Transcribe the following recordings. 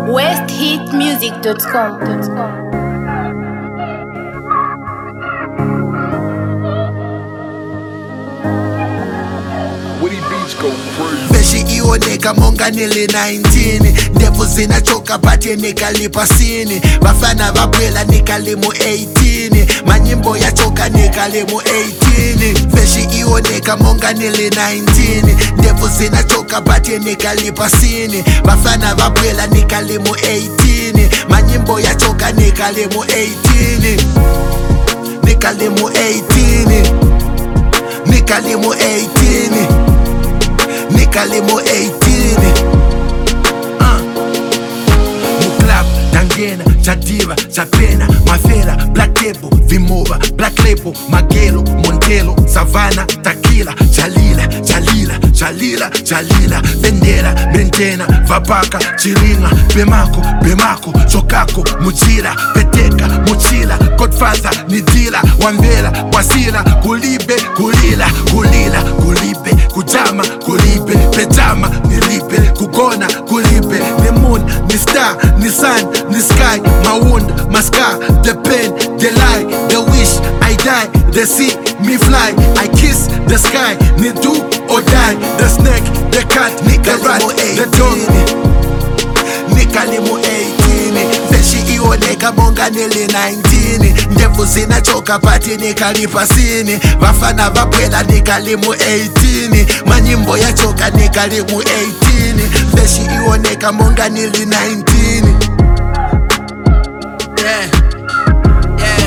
westhitmusic.com. Beshi ioneka monga nili 19 ndevu zinachoka pati nikalipa sini bafana babwela nikalimu 18 manyimbo yachoka nikalimu 18 Beshi ioneka monga nili 19 ndevu zinachoka pati nikalipa sini bafana babwela nikalimu 18 manyimbo yachoka nikalimu 18 nikalimu 18 nikalimu 18 Nikalimo 18 Muklap, Tangena, Jadiva, Japena, Mafera, Black Table, Vimova, Black Label, Magelo, Montelo, Savannah, Tequila, Jalila, Jalila, Jalila, Jalila, Vendera, Bentena, Vapaka, Chiringa, Bemako, Bemako, Chokako, Mujira, Peteka, Mochila, Godfather, Nidila, Wambela, Wasila, Kulibe, Kulila, Kulila, Kulibe, Kujama, Kulibe, Pejama, Nilibe, Kugona, Kulibe, the moon, the star, the sun, the sky, my wound, my scar, the pain, the lie, the wish, I die, the sea, me fly, I kiss the sky, me do or die, the snake, the cat, the rat, the dog. Nikalimo 18 Beshi ioneka monga nili 19 ndevu zinachoka pati nikalipa sini bafana babwela nikalimu 18 manyimbo yachoka nikalimu 18 Beshi ioneka monga nili 19 Yeah, yeah.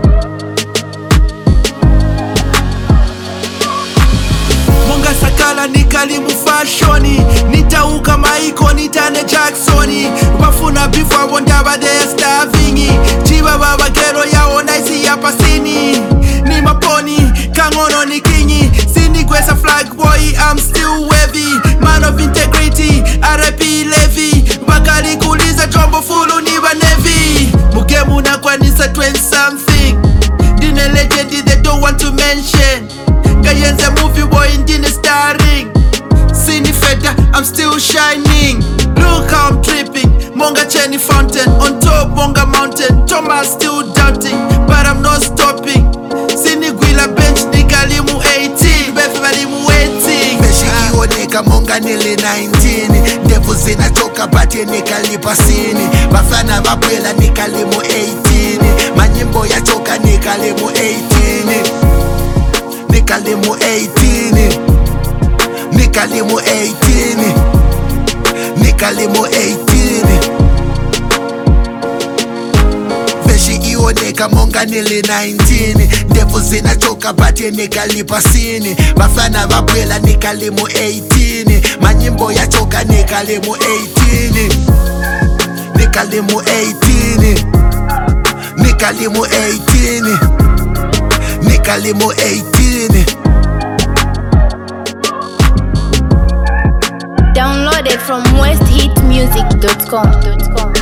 Monga sakala nikalimu fashoni nitauka maiko nitane Jacksoni bafuna before wondaba de starvingi chiba baba kero yao naisi ya pasini ni maponi kangono ni kinyi sini kwesa flag boy I'm still wavy man of integrity RIP Levi bakali kuliza jombo fulu ni banevi mukemu na kwanisa 20 something dine legend they don't want to mention Gayenza movie boy ndine starring Sini feta, I'm still shining Look how I'm dripping Monga Chenny fountain On top Monga mountain Thomas still doubting But I'm not stopping Sini gwila bench Nikalimu 18 Befi malimu 18 Beshi ioneka monga nili 19 Ndevu zinachoka pati nikalipa sini Bafana babwela nikalimu 18 Manyimbo yachoka nikalimu 18 Nikalimo 18 Nikalimo 18 Nikalimo 18 Beshi ioneka monga nili 19 ndevu zinachoka pati nikalipa sini bafana babwela nikalimu 18 manyimbo yachoka nikalimu 18 Nikalimo 18 Nikalimo 18 Nikalimo 18 Downloaded from westhitmusic.com.